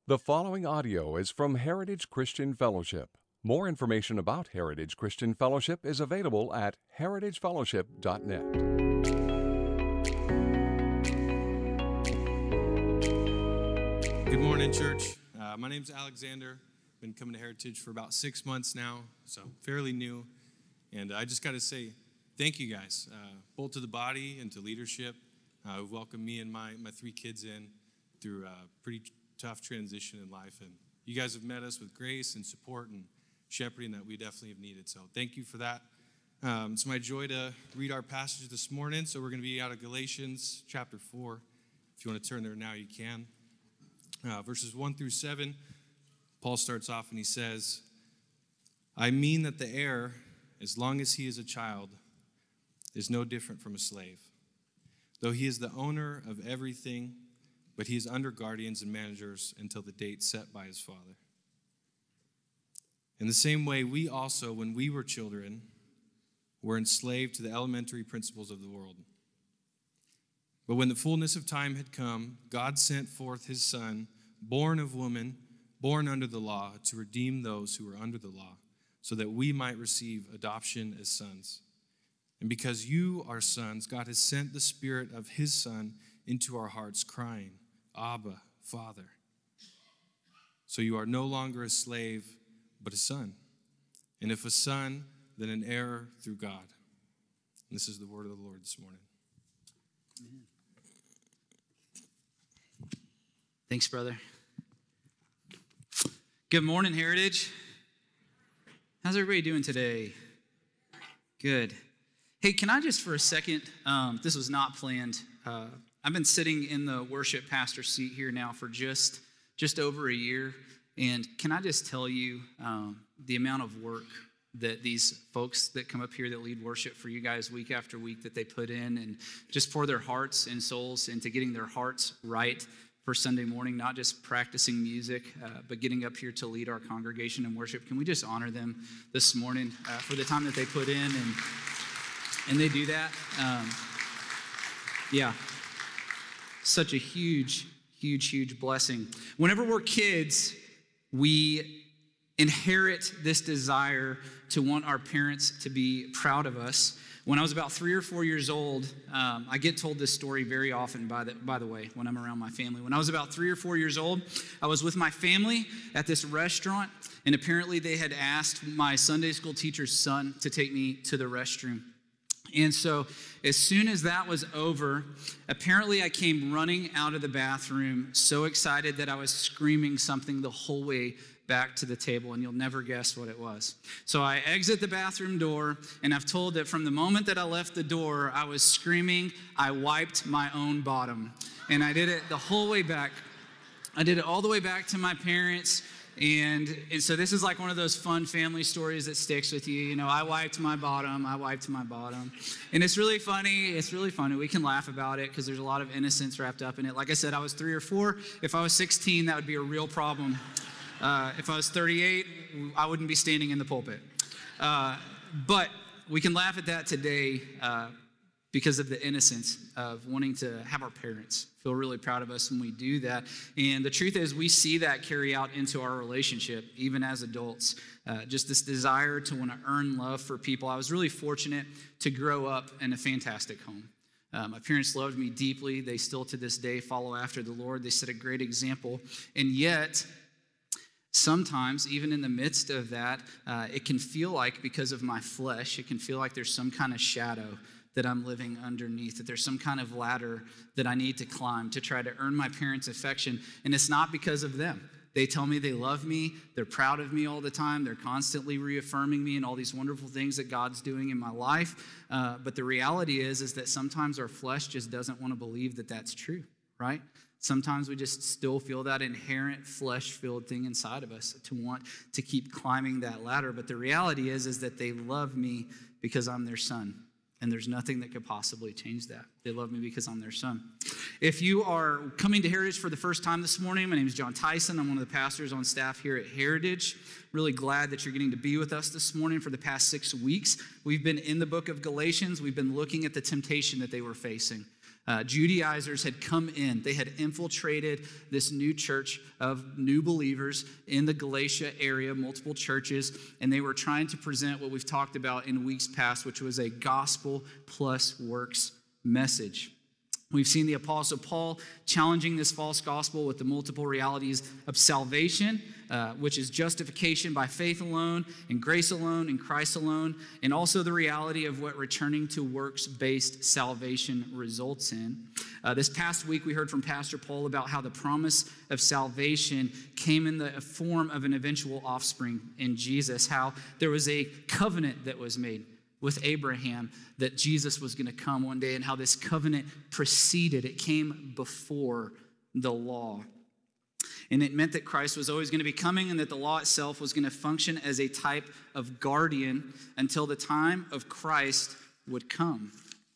The following audio is from Heritage Christian Fellowship. More information about Heritage Christian Fellowship is available at heritagefellowship.net. Good morning, church. My name's Alexander. Been coming to Heritage for about 6 months now, so fairly new. And I just got to say thank you guys, both to the body and to leadership, who welcomed me and my three kids in through a pretty tough transition in life. And you guys have met us with grace and support and shepherding that we definitely have needed. So thank you for that. It's my joy to read our passage this morning. So we're going to be out of Galatians chapter 4. If you want to turn there now, you can. Verses 1 through 7, Paul starts off and he says, I mean that the heir, as long as he is a child, is no different from a slave, though he is the owner of everything, but he is under guardians and managers until the date set by his father. In the same way, we also, when we were children, were enslaved to the elementary principles of the world. But when the fullness of time had come, God sent forth his Son, born of woman, born under the law, to redeem those who were under the law, so that we might receive adoption as sons. And because you are sons, God has sent the Spirit of his Son into our hearts, crying, Abba, Father. So you are no longer a slave, but a son. And if a son, then an heir through God. And this is the word of the Lord this morning. Amen. Thanks, brother. Good morning, Heritage. How's everybody doing today? Good. Hey, can I just for a second, this was not planned. I've been sitting in the worship pastor seat here now for just over a year. And can I just tell you the amount of work that these folks that come up here that lead worship for you guys week after week that they put in, and just for their hearts and souls into getting their hearts right for Sunday morning, not just practicing music, but getting up here to lead our congregation in worship. Can we just honor them this morning for the time that they put in and they do that? Yeah. Such a huge blessing. Whenever we're kids, we inherit this desire to want our parents to be proud of us. When I was about 3 or 4 years old, I get told this story very often, by the way, when I'm around my family. When I was about 3 or 4 years old, I was with my family at this restaurant, and apparently they had asked my Sunday school teacher's son to take me to the restroom. And so as soon as that was over, apparently I came running out of the bathroom so excited that I was screaming something the whole way back to the table, and you'll never guess what it was. So I exit the bathroom door, and I've told that from the moment that I left the door, I was screaming, I wiped my own bottom. And I did it the whole way back. I did it all the way back to my parents. And so this is like one of those fun family stories that sticks with you. You know, I wiped my bottom. And it's really funny. We can laugh about it because there's a lot of innocence wrapped up in it. Like I said, I was 3 or 4. If I was 16, that would be a real problem. If I was 38, I wouldn't be standing in the pulpit. But we can laugh at that today because of the innocence of wanting to have our parents feel really proud of us when we do that. And the truth is, we see that carry out into our relationship, even as adults. Just this desire to want to earn love for people. I was really fortunate to grow up in a fantastic home. My parents loved me deeply. They still to this day follow after the Lord. They set a great example. And yet, sometimes, even in the midst of that, it can feel like, because of my flesh, it can feel like there's some kind of shadow that I'm living underneath, that there's some kind of ladder that I need to climb to try to earn my parents' affection. And it's not because of them. They tell me they love me. They're proud of me all the time. They're constantly reaffirming me and all these wonderful things that God's doing in my life. But the reality is that sometimes our flesh just doesn't want to believe that that's true, right? Sometimes we just still feel that inherent flesh-filled thing inside of us to want to keep climbing that ladder. But the reality is that they love me because I'm their son. And there's nothing that could possibly change that. They love me because I'm their son. If you are coming to Heritage for the first time this morning, my name is John Tyson. I'm one of the pastors on staff here at Heritage. Really glad that you're getting to be with us this morning. For the past 6 weeks, we've been in the book of Galatians. We've been looking at the temptation that they were facing. Judaizers had come in. They had infiltrated this new church of new believers in the Galatia area, multiple churches, and they were trying to present what we've talked about in weeks past, which was a gospel plus works message. We've seen the Apostle Paul challenging this false gospel with the multiple realities of salvation, which is justification by faith alone, and grace alone, and Christ alone, and also the reality of what returning to works-based salvation results in. This past week, we heard from Pastor Paul about how the promise of salvation came in the form of an eventual offspring in Jesus, how there was a covenant that was made with Abraham that Jesus was going to come one day, and how this covenant preceded. It came before the law. And it meant that Christ was always going to be coming, and that the law itself was going to function as a type of guardian until the time of Christ would come.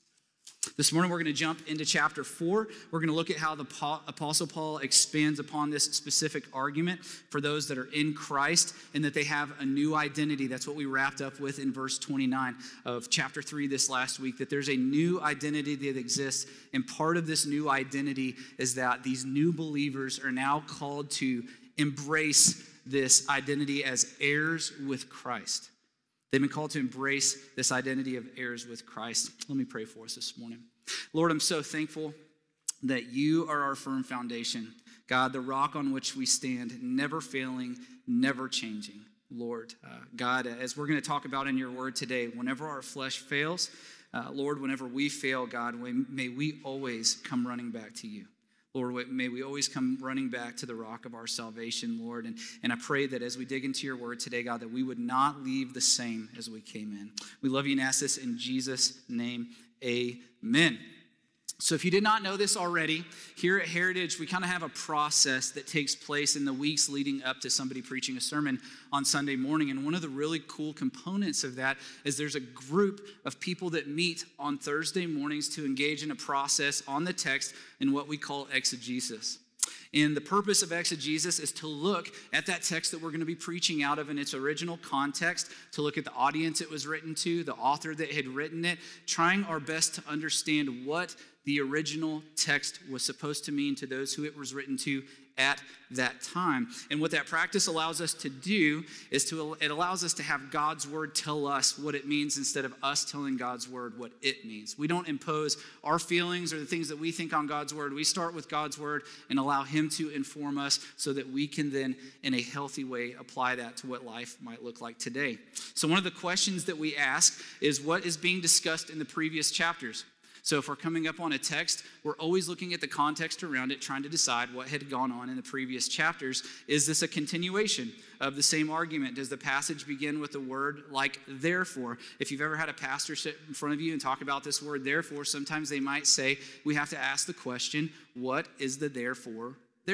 This morning, we're going to jump into chapter 4. We're going to look at how the Apostle Paul expands upon this specific argument for those that are in Christ and that they have a new identity. That's what we wrapped up with in verse 29 of chapter 3 this last week, that there's a new identity that exists. And part of this new identity is that these new believers are now called to embrace this identity as heirs with Christ. They've been called to embrace this identity of heirs with Christ. Let me pray for us this morning. Lord, I'm so thankful that you are our firm foundation. God, the rock on which we stand, never failing, never changing. Lord, God, as we're going to talk about in your word today, whenever our flesh fails, Lord, whenever we fail, God, may we always come running back to you. Lord, may we always come running back to the rock of our salvation, Lord. And I pray that as we dig into your word today, God, that we would not leave the same as we came in. We love you and ask this in Jesus' name, amen. So if you did not know this already, here at Heritage, we kind of have a process that takes place in the weeks leading up to somebody preaching a sermon on Sunday morning. And one of the really cool components of that is there's a group of people that meet on Thursday mornings to engage in a process on the text in what we call exegesis. And the purpose of exegesis is to look at that text that we're going to be preaching out of in its original context, to look at the audience it was written to, the author that had written it, trying our best to understand what the original text was supposed to mean to those who it was written to at that time. And what that practice allows us to do is it allows us to have God's word tell us what it means instead of us telling God's word what it means. We don't impose our feelings or the things that we think on God's word. We start with God's word and allow him to inform us so that we can then, in a healthy way, apply that to what life might look like today. So one of the questions that we ask is, what is being discussed in the previous chapters? So if we're coming up on a text, we're always looking at the context around it, trying to decide what had gone on in the previous chapters. Is this a continuation of the same argument? Does the passage begin with the word like therefore? If you've ever had a pastor sit in front of you and talk about this word therefore, sometimes they might say, we have to ask the question, what is the therefore?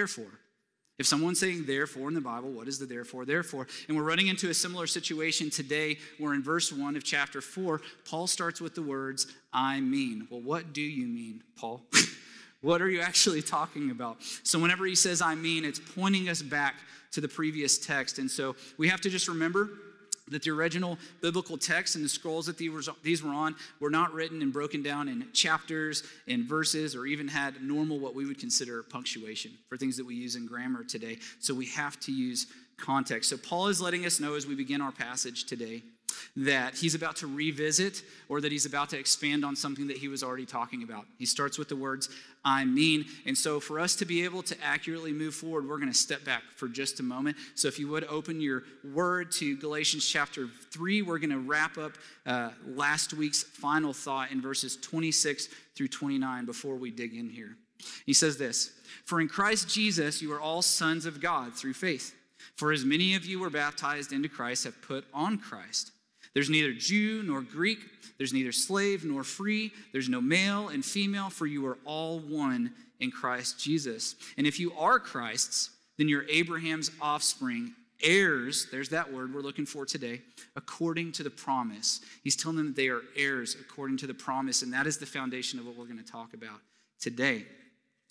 If someone's saying therefore in the Bible, what is the therefore? And we're running into a similar situation today where in verse 1 of chapter 4, Paul starts with the words, I mean. Well, what do you mean, Paul? What are you actually talking about? So whenever he says I mean, it's pointing us back to the previous text. And so we have to just remember that the original biblical text and the scrolls that these were on were not written and broken down in chapters and verses, or even had normal what we would consider punctuation for things that we use in grammar today. So we have to use context. So Paul is letting us know as we begin our passage today that he's about to revisit, or that he's about to expand on something that he was already talking about. He starts with the words, I mean. And so for us to be able to accurately move forward, we're going to step back for just a moment. So if you would open your word to Galatians chapter 3, we're going to wrap up last week's final thought in verses 26 through 29 before we dig in here. He says this, for in Christ Jesus you are all sons of God through faith. For as many of you were baptized into Christ have put on Christ. There's neither Jew nor Greek. There's neither slave nor free. There's no male and female, for you are all one in Christ Jesus. And if you are Christ's, then you're Abraham's offspring, heirs, there's that word we're looking for today, according to the promise. He's telling them that they are heirs according to the promise, and that is the foundation of what we're going to talk about today.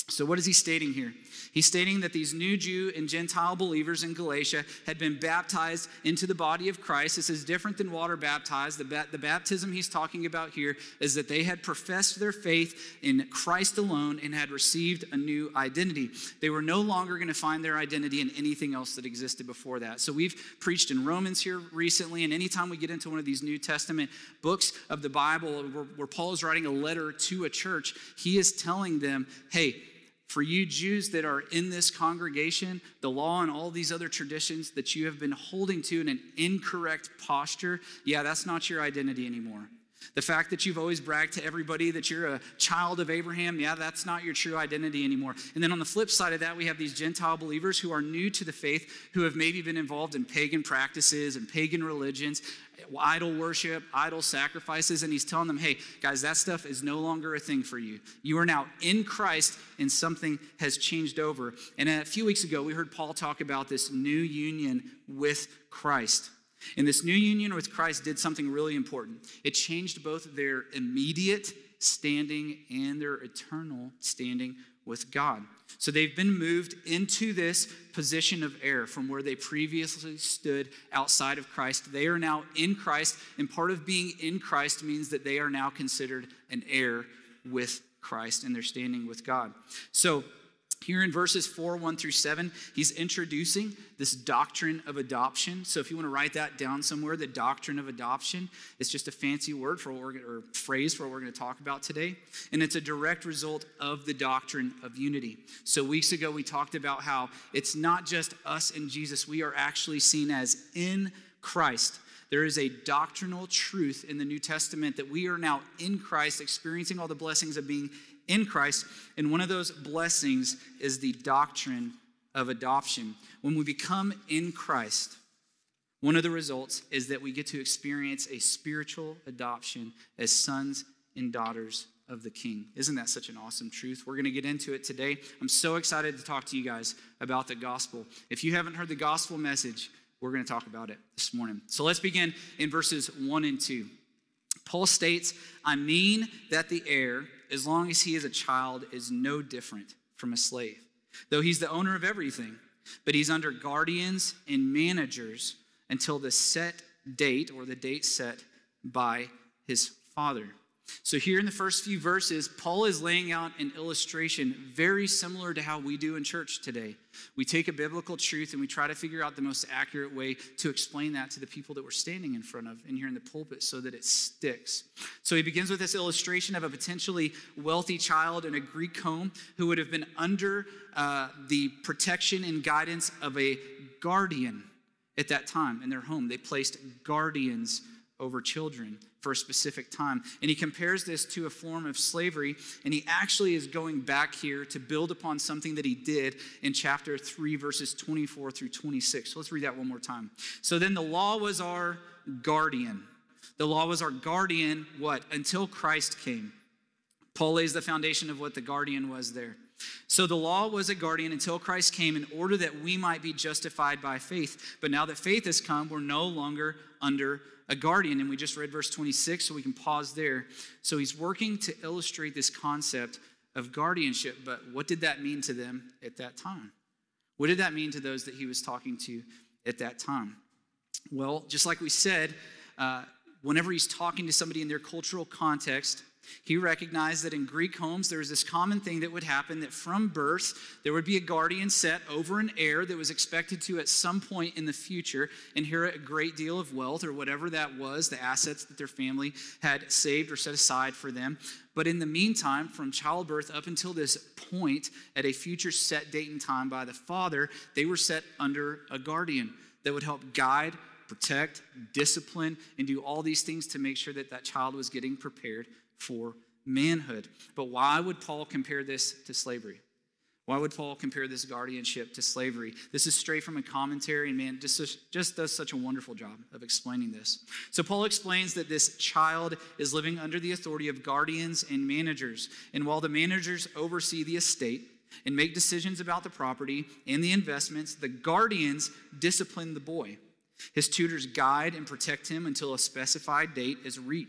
So what is he stating here? He's stating that these new Jew and Gentile believers in Galatia had been baptized into the body of Christ. This is different than water baptized. The baptism he's talking about here is that they had professed their faith in Christ alone and had received a new identity. They were no longer going to find their identity in anything else that existed before that. So we've preached in Romans here recently, and anytime we get into one of these New Testament books of the Bible where Paul is writing a letter to a church, he is telling them, hey, for you Jews that are in this congregation, the law and all these other traditions that you have been holding to in an incorrect posture, yeah, that's not your identity anymore. The fact that you've always bragged to everybody that you're a child of Abraham, yeah, that's not your true identity anymore. And then on the flip side of that, we have these Gentile believers who are new to the faith, who have maybe been involved in pagan practices and pagan religions, idol worship, idol sacrifices, and he's telling them, hey, guys, that stuff is no longer a thing for you. You are now in Christ, and something has changed over. And a few weeks ago, we heard Paul talk about this new union with Christ. And this new union with Christ did something really important. It changed both their immediate standing and their eternal standing with God. So they've been moved into this position of heir from where they previously stood outside of Christ. They are now in Christ, and part of being in Christ means that they are now considered an heir with Christ, and they're standing with God. So here in verses 4, 1 through 7, he's introducing this doctrine of adoption. So if you want to write that down somewhere, the doctrine of adoption is just a fancy word for or phrase for what we're going to talk about today. And it's a direct result of the doctrine of unity. So weeks ago, we talked about how it's not just us and Jesus. We are actually seen as in Christ. There is a doctrinal truth in the New Testament that we are now in Christ, experiencing all the blessings of being in Christ, and one of those blessings is the doctrine of adoption. When we become in Christ, one of the results is that we get to experience a spiritual adoption as sons and daughters of the King. Isn't that such an awesome truth? We're going to get into it today. I'm so excited to talk to you guys about the gospel. If you haven't heard the gospel message, we're going to talk about it this morning. So let's begin in verses 1 and 2. Paul states, I mean that the heir, as long as he is a child, is no different from a slave, though he's the owner of everything, but he's under guardians and managers until the set date or the date set by his father. So here in the first few verses, Paul is laying out an illustration very similar to how we do in church today. We take a biblical truth and we try to figure out the most accurate way to explain that to the people that we're standing in front of and here in the pulpit so that it sticks. So he begins with this illustration of a potentially wealthy child in a Greek home who would have been under the protection and guidance of a guardian at that time in their home. They placed guardians over children for a specific time. And he compares this to a form of slavery, and he actually is going back here to build upon something that he did in chapter 3, verses 24 through 26. So let's read that one more time. So then the law was our guardian. The law was our guardian, what? Until Christ came. Paul lays the foundation of what the guardian was there. So the law was a guardian until Christ came in order that we might be justified by faith. But now that faith has come, we're no longer under a guardian. And we just read verse 26, so we can pause there. So he's working to illustrate this concept of guardianship. But what did that mean to them at that time? What did that mean to those that he was talking to at that time? Well, just like we said, whenever he's talking to somebody in their cultural context, he recognized that in Greek homes, there was this common thing that would happen, that from birth, there would be a guardian set over an heir that was expected to, at some point in the future, inherit a great deal of wealth or whatever that was, the assets that their family had saved or set aside for them. But in the meantime, from childbirth up until this point, at a future set date and time by the father, they were set under a guardian that would help guide, protect, discipline, and do all these things to make sure that that child was getting prepared for manhood. But why would Paul compare this to slavery? Why would Paul compare this guardianship to slavery? This is straight from a commentary, and man, just does such a wonderful job of explaining this. So Paul explains that this child is living under the authority of guardians and managers. And while the managers oversee the estate and make decisions about the property and the investments, the guardians discipline the boy. His tutors guide and protect him until a specified date is reached.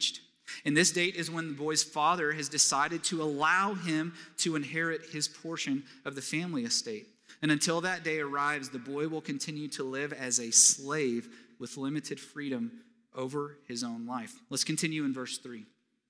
And this date is when the boy's father has decided to allow him to inherit his portion of the family estate. And until that day arrives, the boy will continue to live as a slave with limited freedom over his own life. Let's continue in verse 3.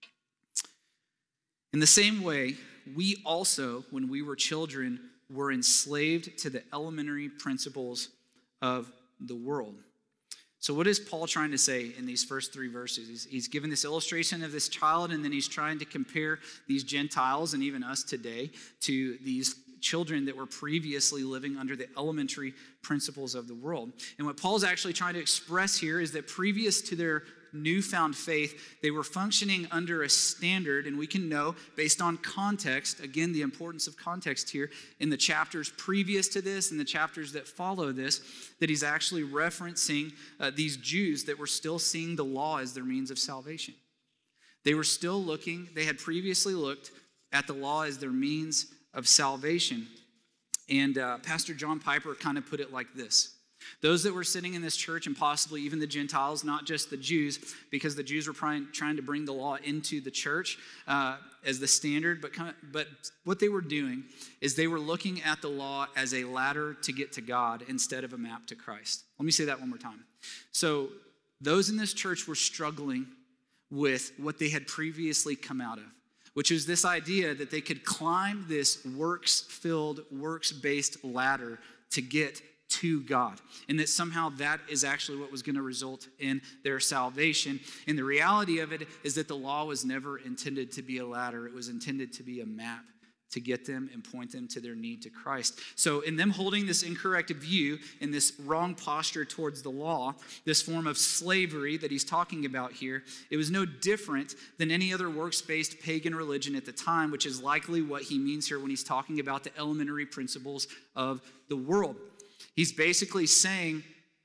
In the same way, we also, when we were children, were enslaved to the elementary principles of the world. So what is Paul trying to say in these first 3 verses? He's given this illustration of this child, and then he's trying to compare these Gentiles and even us today to these children that were previously living under the elementary principles of the world. And what Paul's actually trying to express here is that previous to their newfound faith, they were functioning under a standard, and we can know based on context, again, the importance of context here, in the chapters previous to this and the chapters that follow this, that he's actually referencing these Jews that were still seeing the law as their means of salvation. They were still looking, they had previously looked at the law as their means of salvation. And Pastor John Piper kind of put it like this. Those that were sitting in this church, and possibly even the Gentiles, not just the Jews, because the Jews were trying to bring the law into the church as the standard, but what they were doing is they were looking at the law as a ladder to get to God instead of a map to Christ. Let me say that one more time. So those in this church were struggling with what they had previously come out of, which is this idea that they could climb this works-filled, works-based ladder to get to God, and that somehow that is actually what was going to result in their salvation. And the reality of it is that the law was never intended to be a ladder. It was intended to be a map to get them and point them to their need to Christ. So in them holding this incorrect view and this wrong posture towards the law, this form of slavery that he's talking about here, it was no different than any other works-based pagan religion at the time, which is likely what he means here when he's talking about the elementary principles of the world. He's basically saying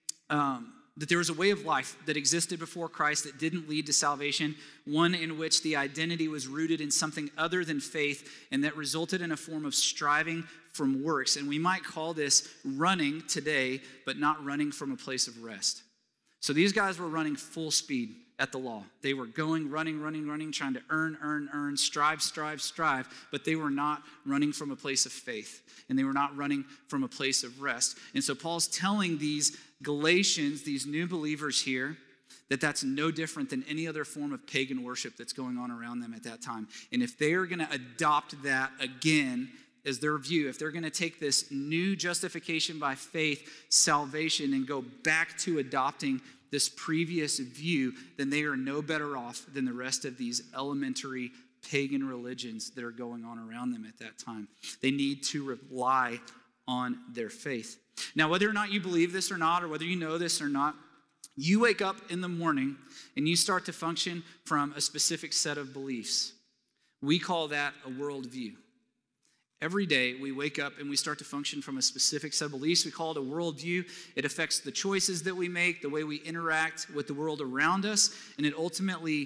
that there was a way of life that existed before Christ that didn't lead to salvation, one in which the identity was rooted in something other than faith, and that resulted in a form of striving from works. And we might call this running today, but not running from a place of rest. So these guys were running full speed at the law. They were going, running, trying to earn, strive, but they were not running from a place of faith, and they were not running from a place of rest. And so Paul's telling these Galatians, these new believers here, that that's no different than any other form of pagan worship that's going on around them at that time. And if they are going to adopt that again as their view, if they're going to take this new justification by faith, salvation, and go back to adopting this previous view, then they are no better off than the rest of these elementary pagan religions that are going on around them at that time. They need to rely on their faith. Now, whether or not you believe this or not, or whether you know this or not, you wake up in the morning and you start to function from a specific set of beliefs. We call that a worldview. Every day we wake up and we start to function from a specific set of beliefs. We call it a worldview. It affects the choices that we make, the way we interact with the world around us, and it ultimately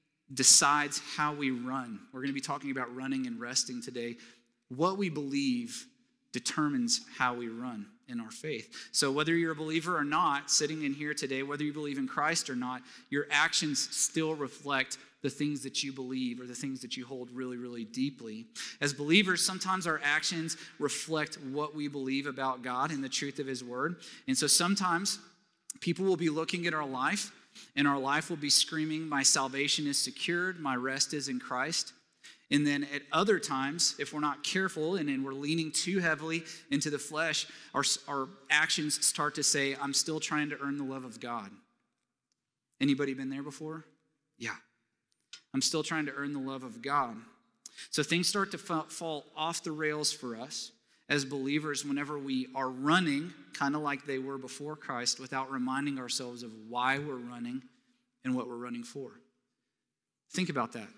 decides how we run. We're going to be talking about running and resting today. What we believe determines how we run in our faith. So whether you're a believer or not, sitting in here today, whether you believe in Christ or not, your actions still reflect the things that you believe or the things that you hold really, really deeply. As believers, sometimes our actions reflect what we believe about God and the truth of His Word. And so sometimes people will be looking at our life, and our life will be screaming, my salvation is secured, my rest is in Christ. And then at other times, if we're not careful and we're leaning too heavily into the flesh, our actions start to say, I'm still trying to earn the love of God. Anybody been there before? Yeah. I'm still trying to earn the love of God. So things start to fall off the rails for us as believers whenever we are running, kind of like they were before Christ, without reminding ourselves of why we're running and what we're running for. Think about that.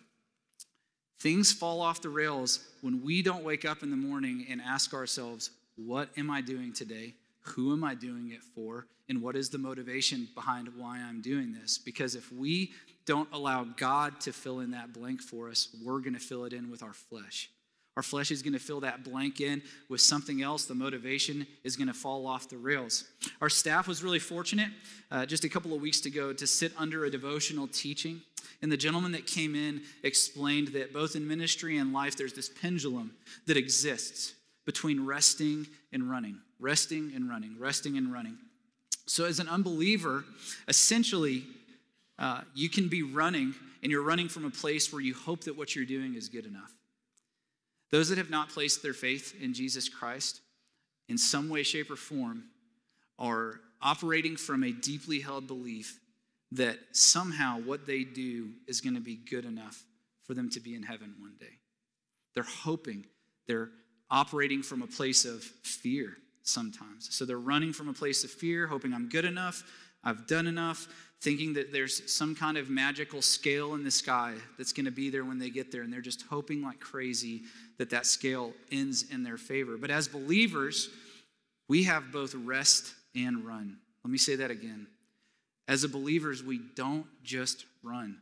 Things fall off the rails when we don't wake up in the morning and ask ourselves, what am I doing today? Who am I doing it for? And what is the motivation behind why I'm doing this? Because if we don't allow God to fill in that blank for us, we're going to fill it in with our flesh. Our flesh is going to fill that blank in with something else. The motivation is going to fall off the rails. Our staff was really fortunate just a couple of weeks ago to sit under a devotional teaching. And the gentleman that came in explained that both in ministry and life, there's this pendulum that exists between resting and running, resting and running, resting and running. So as an unbeliever, essentially, you can be running, and you're running from a place where you hope that what you're doing is good enough. Those that have not placed their faith in Jesus Christ in some way, shape, or form are operating from a deeply held belief that somehow what they do is going to be good enough for them to be in heaven one day. They're hoping, they're operating from a place of fear sometimes. So they're running from a place of fear, hoping I'm good enough, I've done enough, thinking that there's some kind of magical scale in the sky that's going to be there when they get there, and they're just hoping like crazy that that scale ends in their favor. But as believers, we have both rest and run. Let me say that again. As believers, we don't just run.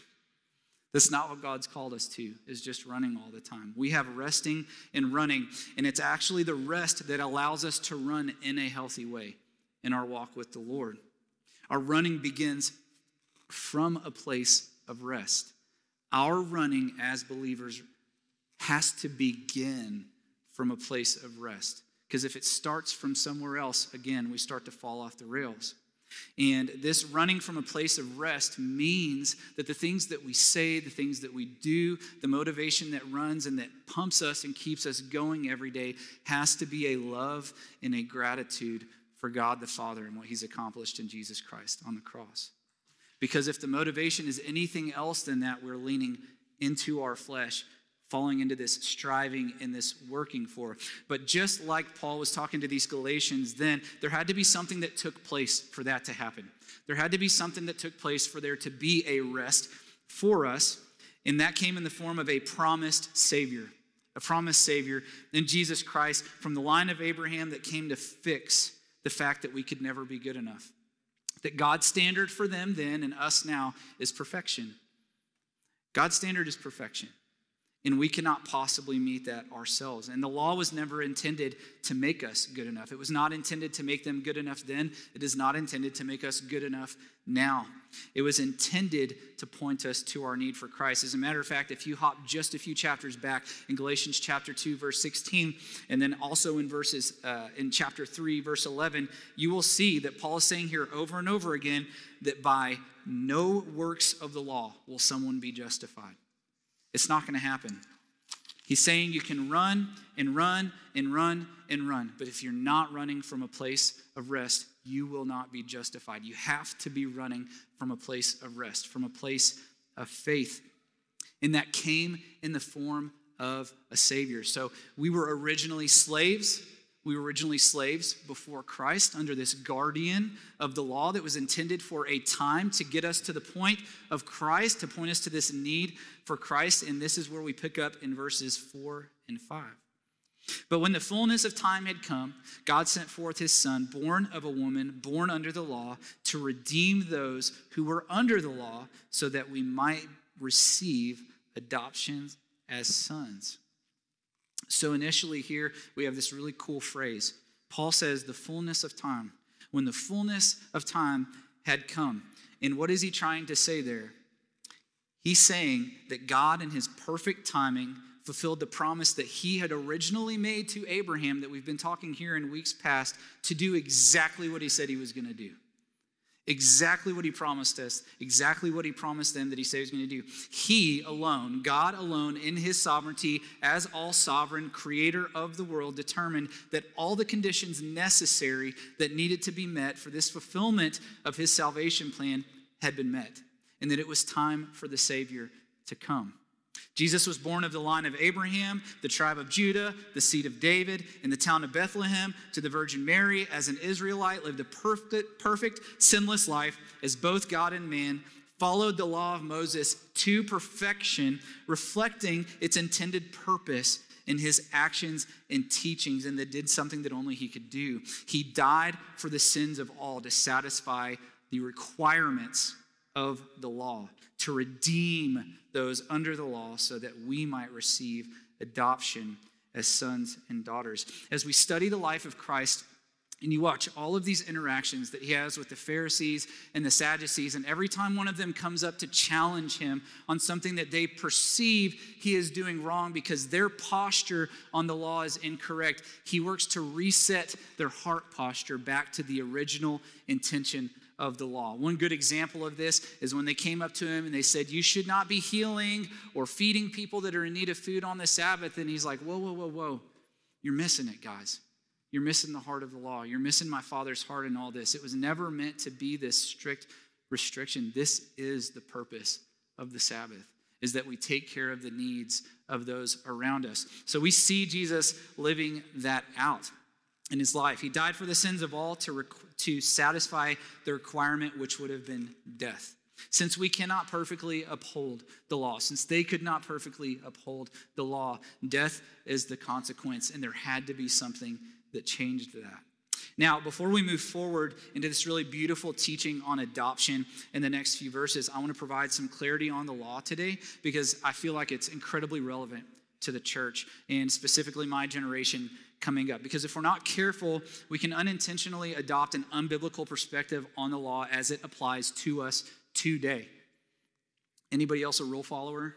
That's not what God's called us to, is just running all the time. We have resting and running, and it's actually the rest that allows us to run in a healthy way in our walk with the Lord. Our running begins from a place of rest. Our running as believers has to begin from a place of rest. Because if it starts from somewhere else, again, we start to fall off the rails. And this running from a place of rest means that the things that we say, the things that we do, the motivation that runs and that pumps us and keeps us going every day has to be a love and a gratitude for God the Father and what he's accomplished in Jesus Christ on the cross. Because if the motivation is anything else than that, we're leaning into our flesh, falling into this striving and this working for. But just like Paul was talking to these Galatians then, there had to be something that took place for that to happen. There had to be something that took place for there to be a rest for us, and that came in the form of a promised Savior. A promised Savior in Jesus Christ from the line of Abraham that came to fix the fact that we could never be good enough. That God's standard for them then and us now is perfection. God's standard is perfection. And we cannot possibly meet that ourselves. And the law was never intended to make us good enough. It was not intended to make them good enough then. It is not intended to make us good enough now. It was intended to point us to our need for Christ. As a matter of fact, if you hop just a few chapters back in Galatians chapter 2, verse 16, and then also in chapter 3, verse 11, you will see that Paul is saying here over and over again that by no works of the law will someone be justified. It's not going to happen. He's saying you can run and run and run and run, but if you're not running from a place of rest, you will not be justified. You have to be running from a place of rest, from a place of faith. And that came in the form of a Savior. So we were originally slaves. We were originally slaves before Christ under this guardian of the law that was intended for a time to get us to the point of Christ, to point us to this need for Christ. And this is where we pick up in verses 4 and 5. But when the fullness of time had come, God sent forth his Son, born of a woman, born under the law, to redeem those who were under the law so that we might receive adoption as sons. So initially here, we have this really cool phrase. Paul says the fullness of time. When the fullness of time had come. And what is he trying to say there? He's saying that God in his perfect timing fulfilled the promise that he had originally made to Abraham that we've been talking here in weeks past to do exactly what he said he was going to do. Exactly what he promised us, exactly what he promised them that he said he was going to do. He alone, God alone in his sovereignty as all sovereign creator of the world, determined that all the conditions necessary that needed to be met for this fulfillment of his salvation plan had been met, and that it was time for the Savior to come. Jesus was born of the line of Abraham, the tribe of Judah, the seed of David, in the town of Bethlehem, to the Virgin Mary, as an Israelite, lived a perfect, sinless life as both God and man, followed the law of Moses to perfection, reflecting its intended purpose in his actions and teachings, and that did something that only he could do. He died for the sins of all to satisfy the requirements of the law, to redeem those under the law so that we might receive adoption as sons and daughters. As we study the life of Christ, and you watch all of these interactions that he has with the Pharisees and the Sadducees, and every time one of them comes up to challenge him on something that they perceive he is doing wrong because their posture on the law is incorrect, he works to reset their heart posture back to the original intention of the law. One good example of this is when they came up to him and they said, you should not be healing or feeding people that are in need of food on the Sabbath. And he's like, whoa. You're missing it, guys. You're missing the heart of the law. You're missing my Father's heart in all this. It was never meant to be this strict restriction. This is the purpose of the Sabbath, is that we take care of the needs of those around us. So we see Jesus living that out in his life. He died for the sins of all to satisfy the requirement, which would have been death. Since we cannot perfectly uphold the law, since they could not perfectly uphold the law, death is the consequence, and there had to be something that changed that. Now, before we move forward into this really beautiful teaching on adoption in the next few verses, I want to provide some clarity on the law today because I feel like it's incredibly relevant to the church and specifically my generation coming up. Because if we're not careful, we can unintentionally adopt an unbiblical perspective on the law as it applies to us today. Anybody else a rule follower?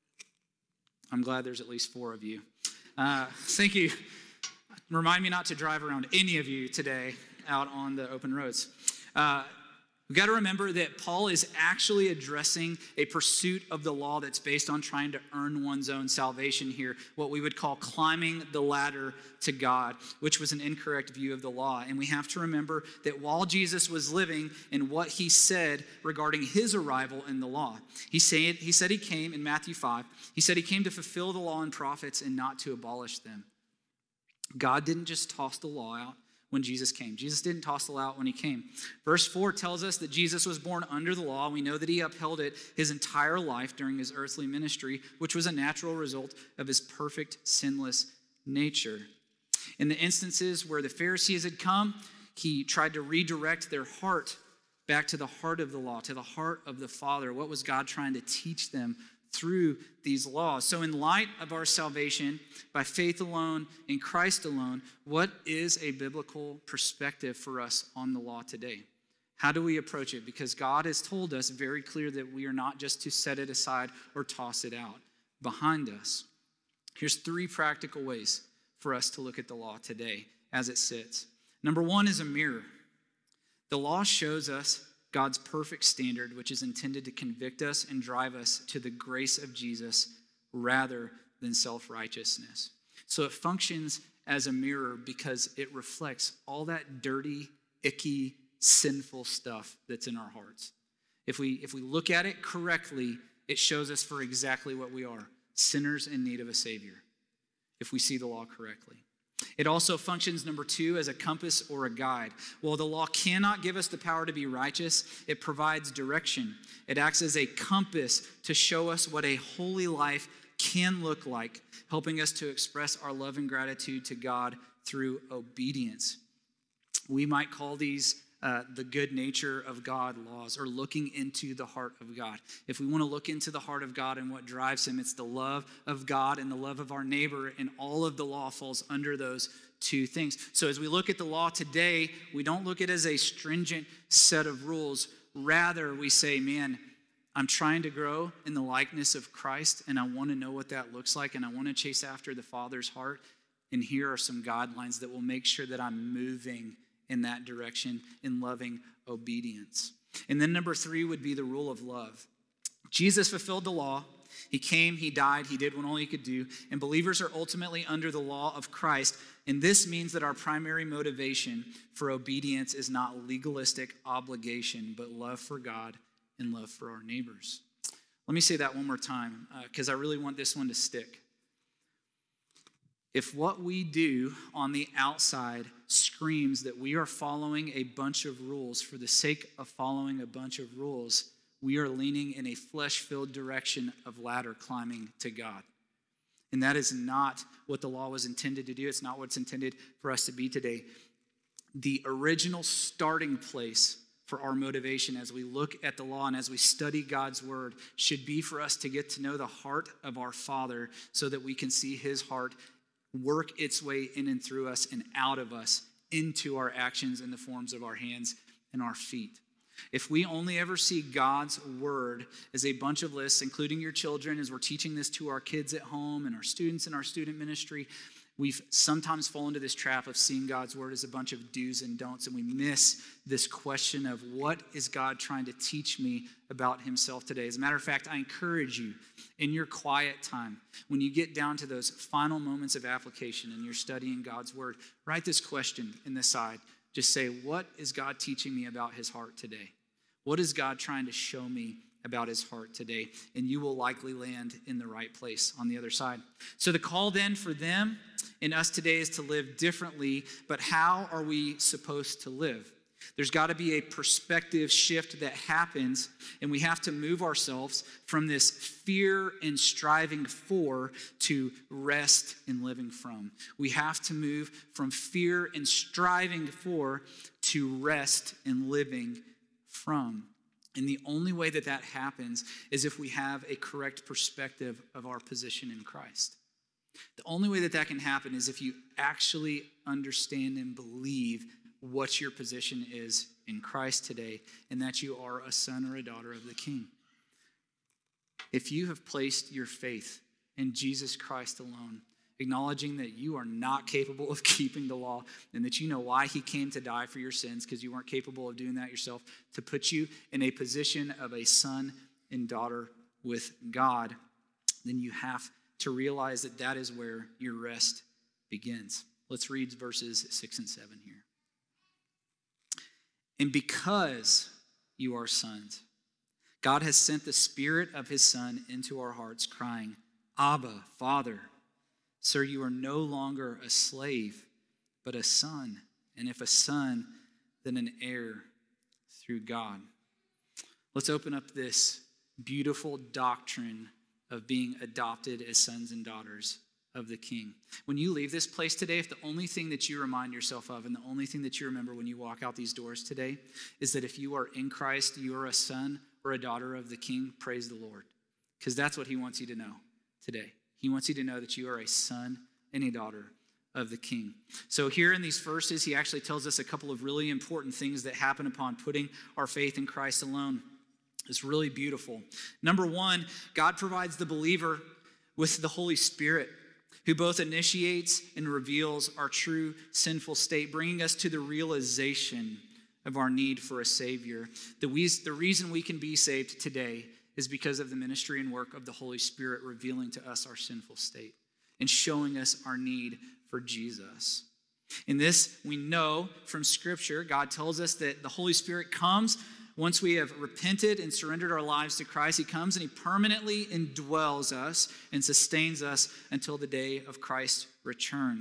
I'm glad there's at least 4 of you. Thank you. Remind me not to drive around any of you today out on the open roads. We've got to remember that Paul is actually addressing a pursuit of the law that's based on trying to earn one's own salvation here, what we would call climbing the ladder to God, which was an incorrect view of the law. And we have to remember that while Jesus was living and what he said regarding his arrival in the law, he said he came in Matthew 5, he said he came to fulfill the law and prophets and not to abolish them. God didn't just toss the law out when Jesus came. Jesus didn't toss the law out when he came. Verse 4 tells us that Jesus was born under the law. We know that he upheld it his entire life during his earthly ministry, which was a natural result of his perfect, sinless nature. In the instances where the Pharisees had come, he tried to redirect their heart back to the heart of the law, to the heart of the Father. What was God trying to teach them through these laws? So in light of our salvation, by faith alone, in Christ alone, what is a biblical perspective for us on the law today? How do we approach it? Because God has told us very clear that we are not just to set it aside or toss it out behind us. Here's 3 practical ways for us to look at the law today as it sits. Number 1 is a mirror. The law shows us God's perfect standard, which is intended to convict us and drive us to the grace of Jesus rather than self-righteousness. So it functions as a mirror because it reflects all that dirty, icky, sinful stuff that's in our hearts. If we look at it correctly, it shows us for exactly what we are, sinners in need of a Savior, if we see the law correctly. It also functions, number 2, as a compass or a guide. While the law cannot give us the power to be righteous, it provides direction. It acts as a compass to show us what a holy life can look like, helping us to express our love and gratitude to God through obedience. We might call these the good nature of God laws, or looking into the heart of God. If we want to look into the heart of God and what drives him, it's the love of God and the love of our neighbor, and all of the law falls under those 2 things. So as we look at the law today, we don't look at it as a stringent set of rules. Rather, we say, man, I'm trying to grow in the likeness of Christ, and I want to know what that looks like, and I want to chase after the Father's heart. And here are some guidelines that will make sure that I'm moving in that direction in loving obedience. And then number 3 would be the rule of love. Jesus fulfilled the law. He came, he died, he did what only he could do. And believers are ultimately under the law of Christ. And this means that our primary motivation for obedience is not legalistic obligation, but love for God and love for our neighbors. Let me say that one more time, because I really want this one to stick. If what we do on the outside screams that we are following a bunch of rules for the sake of following a bunch of rules, we are leaning in a flesh-filled direction of ladder climbing to God. And that is not what the law was intended to do. It's not what it's intended for us to be today. The original starting place for our motivation as we look at the law and as we study God's word should be for us to get to know the heart of our Father so that we can see his heart work its way in and through us and out of us into our actions in the forms of our hands and our feet. If we only ever see God's word as a bunch of lists, including your children, as we're teaching this to our kids at home and our students in our student ministry, we've sometimes fallen into this trap of seeing God's word as a bunch of do's and don'ts, and we miss this question of what is God trying to teach me about himself today. As a matter of fact, I encourage you in your quiet time, when you get down to those final moments of application and you're studying God's word, write this question in the side. Just say, what is God teaching me about his heart today? What is God trying to show me about his heart today? And you will likely land in the right place on the other side. So the call then for them and us today is to live differently, but how are we supposed to live? There's got to be a perspective shift that happens, and we have to move ourselves from this fear and striving for to rest and living from. We have to move from fear and striving for to rest and living from. And the only way that that happens is if we have a correct perspective of our position in Christ. The only way that that can happen is if you actually understand and believe what your position is in Christ today, and that you are a son or a daughter of the King. If you have placed your faith in Jesus Christ alone, acknowledging that you are not capable of keeping the law and that you know why he came to die for your sins because you weren't capable of doing that yourself, to put you in a position of a son and daughter with God, then you have to realize that that is where your rest begins. Let's read verses 6 and 7 here. And because you are sons, God has sent the Spirit of his Son into our hearts, crying, Abba, Father. Sir, you are no longer a slave, but a son. And if a son, then an heir through God. Let's open up this beautiful doctrine of being adopted as sons and daughters of the King. When you leave this place today, if the only thing that you remind yourself of and the only thing that you remember when you walk out these doors today is that if you are in Christ, you are a son or a daughter of the King, praise the Lord. Because that's what he wants you to know today. He wants you to know that you are a son and a daughter of the King. So here in these verses, he actually tells us a couple of really important things that happen upon putting our faith in Christ alone. It's really beautiful. Number one, God provides the believer with the Holy Spirit, who both initiates and reveals our true sinful state, bringing us to the realization of our need for a Savior. The reason we can be saved today is because of the ministry and work of the Holy Spirit revealing to us our sinful state and showing us our need for Jesus. In this, we know from Scripture, God tells us that the Holy Spirit comes once we have repented and surrendered our lives to Christ. He comes and he permanently indwells us and sustains us until the day of Christ's return.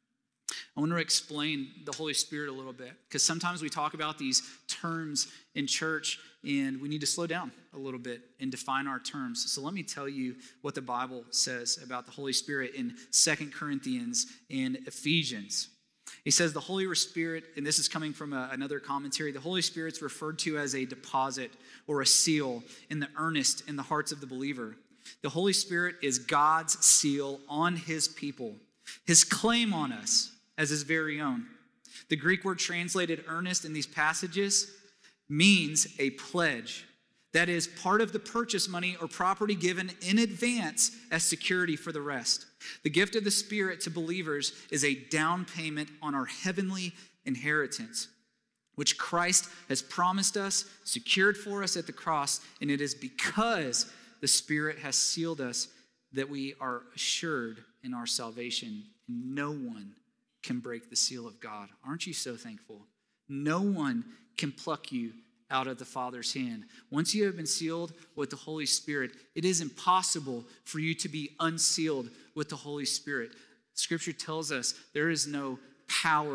I want to explain the Holy Spirit a little bit, because sometimes we talk about these terms in church and we need to slow down a little bit and define our terms. So let me tell you what the Bible says about the Holy Spirit in 2 Corinthians and Ephesians. He says the Holy Spirit, and this is coming from another commentary, the Holy Spirit's referred to as a deposit or a seal in the earnest in the hearts of the believer. The Holy Spirit is God's seal on his people, his claim on us as his very own. The Greek word translated earnest in these passages means a pledge. That is part of the purchase money or property given in advance as security for the rest. The gift of the Spirit to believers is a down payment on our heavenly inheritance, which Christ has promised us, secured for us at the cross, and it is because the Spirit has sealed us that we are assured in our salvation. No one can break the seal of God. Aren't you so thankful? No one can pluck you out of the Father's hand. Once you have been sealed with the Holy Spirit, it is impossible for you to be unsealed with the Holy Spirit. Scripture tells us there is no power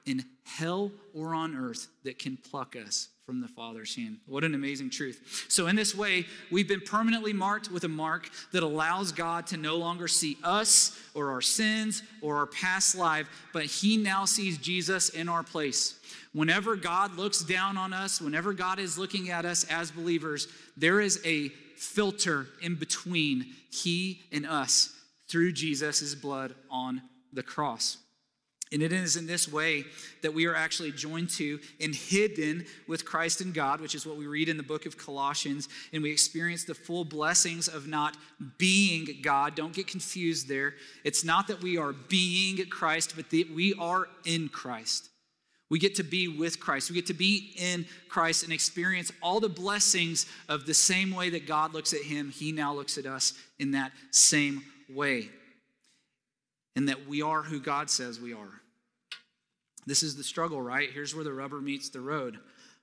in hell or on earth that can pluck us from the Father's hand. What an amazing truth. So in this way, we've been permanently marked with a mark that allows God to no longer see us or our sins or our past life, but he now sees Jesus in our place. Whenever God looks down on us, whenever God is looking at us as believers, there is a filter in between he and us through Jesus' blood on the cross. And it is in this way that we are actually joined to and hidden with Christ in God, which is what we read in the book of Colossians, and we experience the full blessings of not being God. Don't get confused there. It's not that we are being Christ, but that we are in Christ. We get to be with Christ. We get to be in Christ and experience all the blessings of the same way that God looks at him. He now looks at us in that same way. And that we are who God says we are. This is the struggle, right? Here's where the rubber meets the road.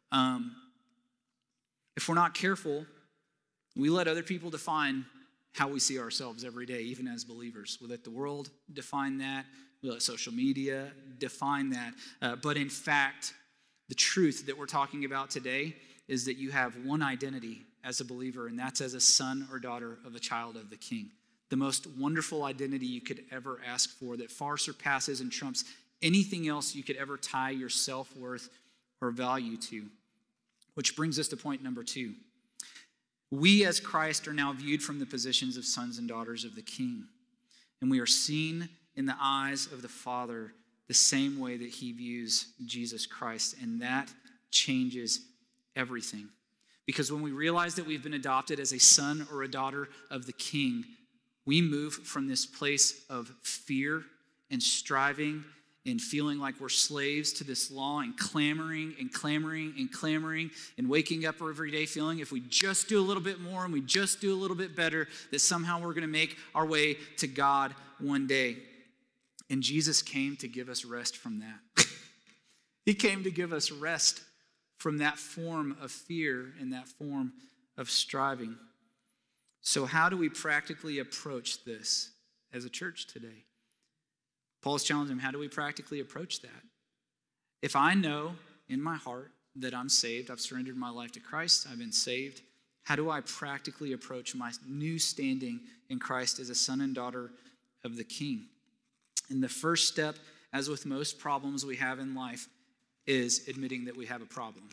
If we're not careful, we let other people define how we see ourselves every day, even as believers. We let the world define that. We let social media define that. But in fact, the truth that we're talking about today is that you have one identity as a believer, and that's as a son or daughter of a child of the King. The most wonderful identity you could ever ask for that far surpasses and trumps anything else you could ever tie your self-worth or value to. Which brings us to point number 2. We as Christ are now viewed from the positions of sons and daughters of the King. And we are seen in the eyes of the Father the same way that he views Jesus Christ. And that changes everything. Because when we realize that we've been adopted as a son or a daughter of the King, we move from this place of fear and striving and feeling like we're slaves to this law and clamoring and clamoring and clamoring and waking up every day feeling if we just do a little bit more and we just do a little bit better, that somehow we're going to make our way to God one day. And Jesus came to give us rest from that. He came to give us rest from that form of fear and that form of striving. So how do we practically approach this as a church today? Paul's challenging him, how do we practically approach that? If I know in my heart that I'm saved, I've surrendered my life to Christ, I've been saved, how do I practically approach my new standing in Christ as a son and daughter of the King? And the first step, as with most problems we have in life, is admitting that we have a problem.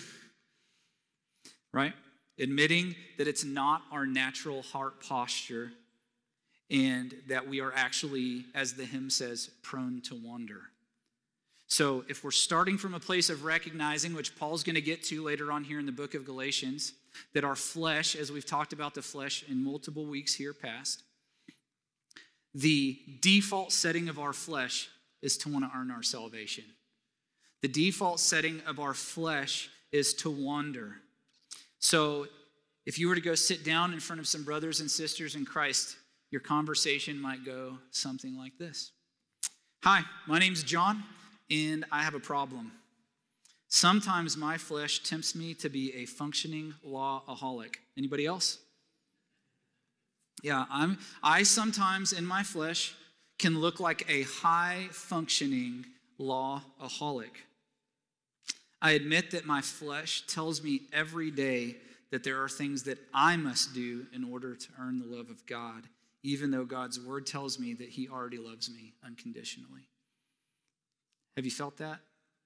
Right? Admitting that it's not our natural heart posture and that we are actually, as the hymn says, prone to wander. So if we're starting from a place of recognizing, which Paul's going to get to later on here in the book of Galatians, that our flesh, as we've talked about the flesh in multiple weeks here past, the default setting of our flesh is to want to earn our salvation. The default setting of our flesh is to wander. So if you were to go sit down in front of some brothers and sisters in Christ, your conversation might go something like this. Hi, my name's John, and I have a problem. Sometimes my flesh tempts me to be a functioning law-aholic. Anybody else? Yeah, I sometimes in my flesh can look like a high-functioning law-aholic. I admit that my flesh tells me every day that there are things that I must do in order to earn the love of God, even though God's word tells me that he already loves me unconditionally. Have you felt that?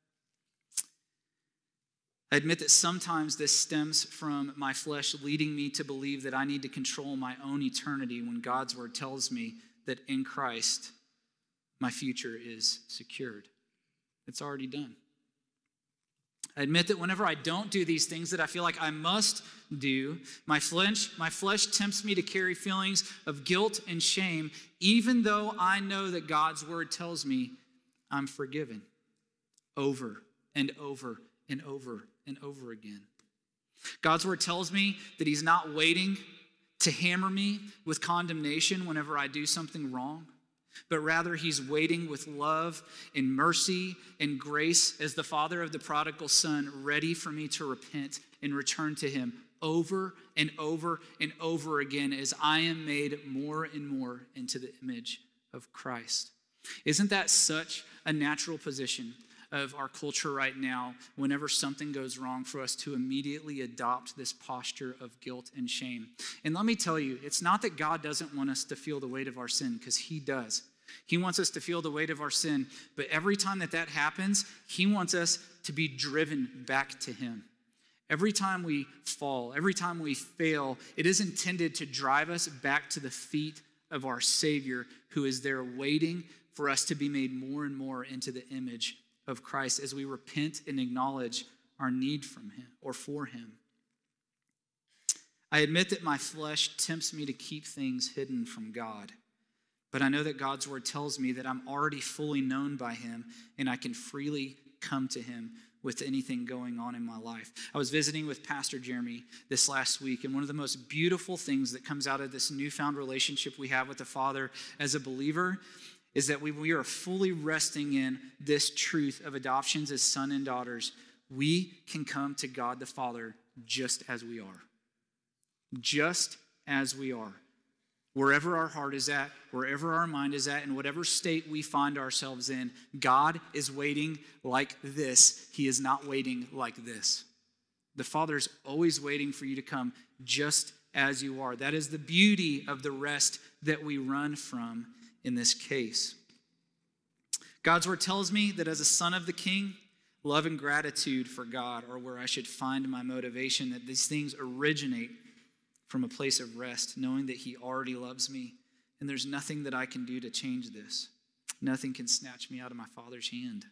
I admit that sometimes this stems from my flesh leading me to believe that I need to control my own eternity when God's word tells me that in Christ, my future is secured. It's already done. I admit that whenever I don't do these things that I feel like I must do, my flesh tempts me to carry feelings of guilt and shame, even though I know that God's word tells me I'm forgiven over and over and over and over again. God's word tells me that he's not waiting to hammer me with condemnation whenever I do something wrong, but rather he's waiting with love and mercy and grace as the father of the prodigal son, ready for me to repent and return to him over and over and over again as I am made more and more into the image of Christ. Isn't that such a natural position of our culture right now, whenever something goes wrong, for us to immediately adopt this posture of guilt and shame. And let me tell you, it's not that God doesn't want us to feel the weight of our sin, because he does. He wants us to feel the weight of our sin, but every time that happens, he wants us to be driven back to him. Every time we fall, every time we fail, it is intended to drive us back to the feet of our Savior, who is there waiting for us to be made more and more into the image of Christ as we repent and acknowledge our need from him or for him. I admit that my flesh tempts me to keep things hidden from God, but I know that God's word tells me that I'm already fully known by him and I can freely come to him with anything going on in my life. I was visiting with Pastor Jeremy this last week, and one of the most beautiful things that comes out of this newfound relationship we have with the Father as a believer is that we are fully resting in this truth of adoptions as sons and daughters. We can come to God the Father just as we are. Just as we are. Wherever our heart is at, wherever our mind is at, in whatever state we find ourselves in, God is waiting like this. He is not waiting like this. The Father is always waiting for you to come just as you are. That is the beauty of the rest that we run from in this case. God's word tells me that as a son of the King, love and gratitude for God are where I should find my motivation, that these things originate from a place of rest, knowing that he already loves me, and there's nothing that I can do to change this. Nothing can snatch me out of my Father's hand.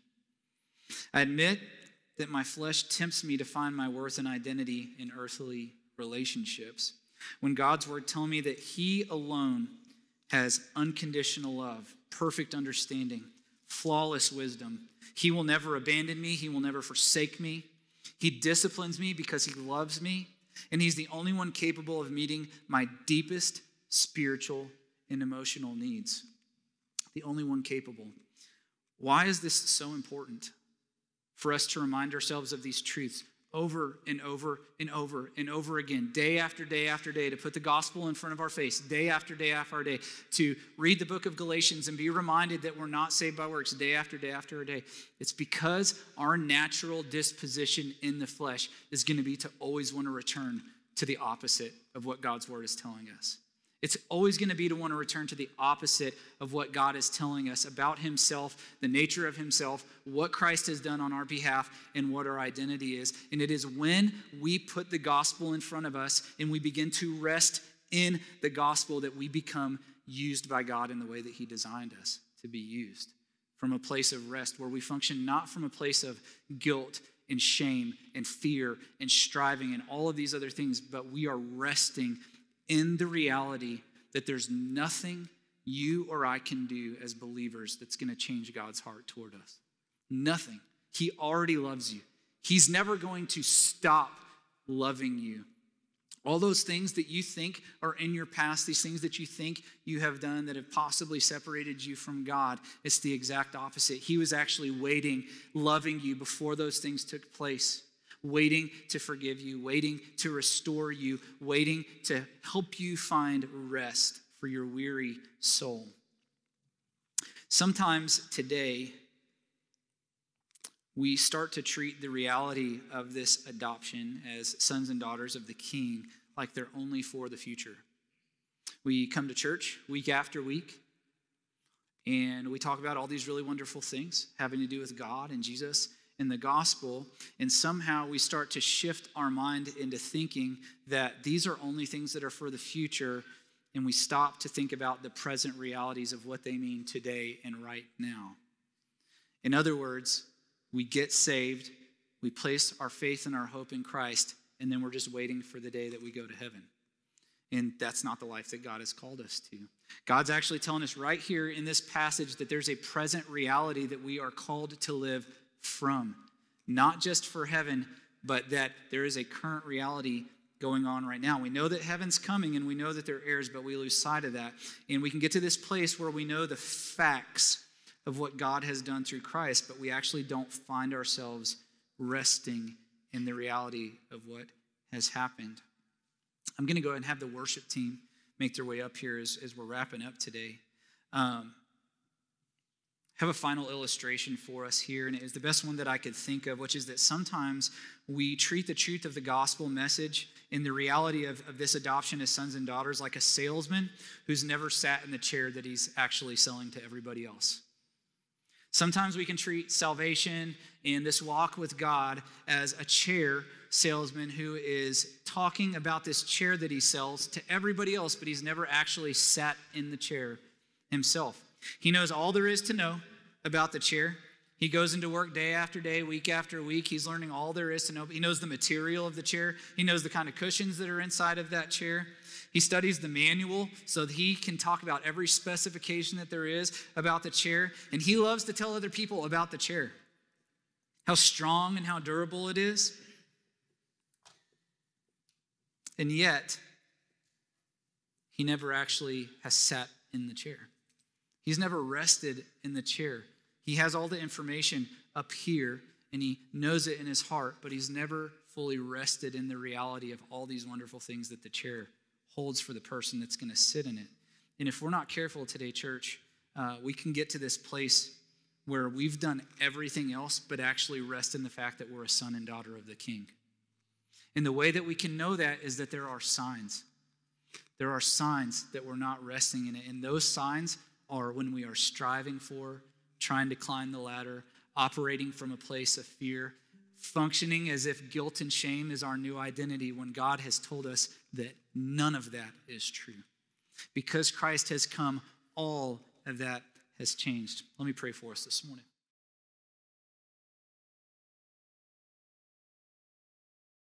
I admit that my flesh tempts me to find my worth and identity in earthly relationships, when God's word tells me that he alone has unconditional love, perfect understanding, flawless wisdom. He will never abandon me. He will never forsake me. He disciplines me because he loves me. And he's the only one capable of meeting my deepest spiritual and emotional needs. The only one capable. Why is this so important? For us to remind ourselves of these truths over and over and over and over again, day after day after day, to put the gospel in front of our face, day after day after day, to read the book of Galatians and be reminded that we're not saved by works day after day after day. It's because our natural disposition in the flesh is going to be to always want to return to the opposite of what God's word is telling us. It's always going to be to want to return to the opposite of what God is telling us about himself, the nature of himself, what Christ has done on our behalf, and what our identity is. And it is when we put the gospel in front of us and we begin to rest in the gospel that we become used by God in the way that he designed us to be used. From a place of rest where we function not from a place of guilt and shame and fear and striving and all of these other things, but we are resting in the reality that there's nothing you or I can do as believers that's going to change God's heart toward us. Nothing. He already loves you. He's never going to stop loving you. All those things that you think are in your past, these things that you think you have done that have possibly separated you from God, it's the exact opposite. He was actually waiting, loving you before those things took place. Waiting to forgive you, waiting to restore you, waiting to help you find rest for your weary soul. Sometimes today, we start to treat the reality of this adoption as sons and daughters of the King like they're only for the future. We come to church week after week, and we talk about all these really wonderful things having to do with God and Jesus in the gospel, and somehow we start to shift our mind into thinking that these are only things that are for the future, and we stop to think about the present realities of what they mean today and right now. In other words, we get saved, we place our faith and our hope in Christ, and then we're just waiting for the day that we go to heaven. And that's not the life that God has called us to. God's actually telling us right here in this passage that there's a present reality that we are called to live from, not just for heaven, but that there is a current reality going on right now. We know that heaven's coming and we know that there are heirs, but we lose sight of that. And we can get to this place where we know the facts of what God has done through Christ, but we actually don't find ourselves resting in the reality of what has happened. I'm going to go ahead and have the worship team make their way up here as we're wrapping up today. have a final illustration for us here, and it is the best one that I could think of, which is that sometimes we treat the truth of the gospel message in the reality of this adoption as sons and daughters like a salesman who's never sat in the chair that he's actually selling to everybody else. Sometimes we can treat salvation and this walk with God as a chair salesman who is talking about this chair that he sells to everybody else, but he's never actually sat in the chair himself. He knows all there is to know about the chair. He goes into work day after day, week after week. He's learning all there is to know. He knows the material of the chair. He knows the kind of cushions that are inside of that chair. He studies the manual so that he can talk about every specification that there is about the chair. And he loves to tell other people about the chair, how strong and how durable it is. And yet, he never actually has sat in the chair. He's never rested in the chair. He has all the information up here, and he knows it in his heart, but he's never fully rested in the reality of all these wonderful things that the chair holds for the person that's going to sit in it. And if we're not careful today, church, we can get to this place where we've done everything else but actually rest in the fact that we're a son and daughter of the King. And the way that we can know that is that there are signs. There are signs that we're not resting in it. And those signs are when we are striving for, trying to climb the ladder, operating from a place of fear, functioning as if guilt and shame is our new identity when God has told us that none of that is true. Because Christ has come, all of that has changed. Let me pray for us this morning.